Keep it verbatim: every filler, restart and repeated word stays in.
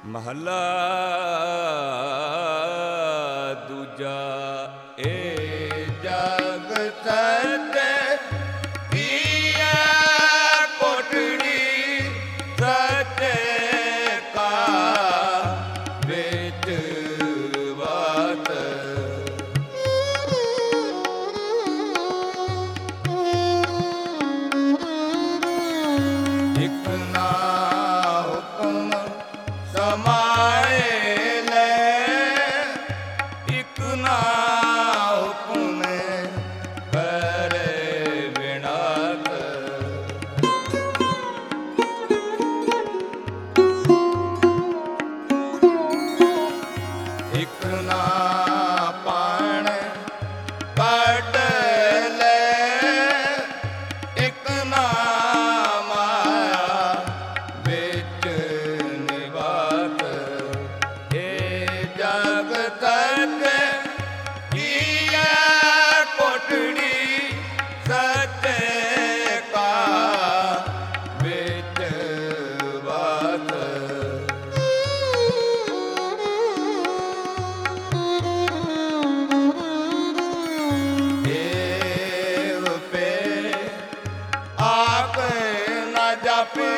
ਮਹਲਾ ਦੂਜਾ। ਏ ਜਗ ਸੱਚੇ ਕੀਆ ਕੋਟੜੀ ਸੱਚੇ ਕਾ ਵਿੱਚ ਵਾਤ। ਇਕ ਨਾ ਹੁਕਮ ਸਮਾਏ ਲੈ, ਇਕ ਨਾ ਹੁਕਮ ਕਰੇ ਵਿਣਾਤ। ਇਕ ਨਾ ਪਾਣ ਕੱਢ ਲੈ, ਇਕ ਨਾ ਮਾਇਆ ਵਿੱਚ ਨਿਵਾਤ। ਇਹ ਜਗ ਤੱਕ ਕੀਆ ਕੋਟੜੀ ਸੱਚੇ ਕਾ ਵਿੱਚ ਵਾਤ। ਏਵ ਪੇ ਆਪ ਨਾ ਜਾਪੇ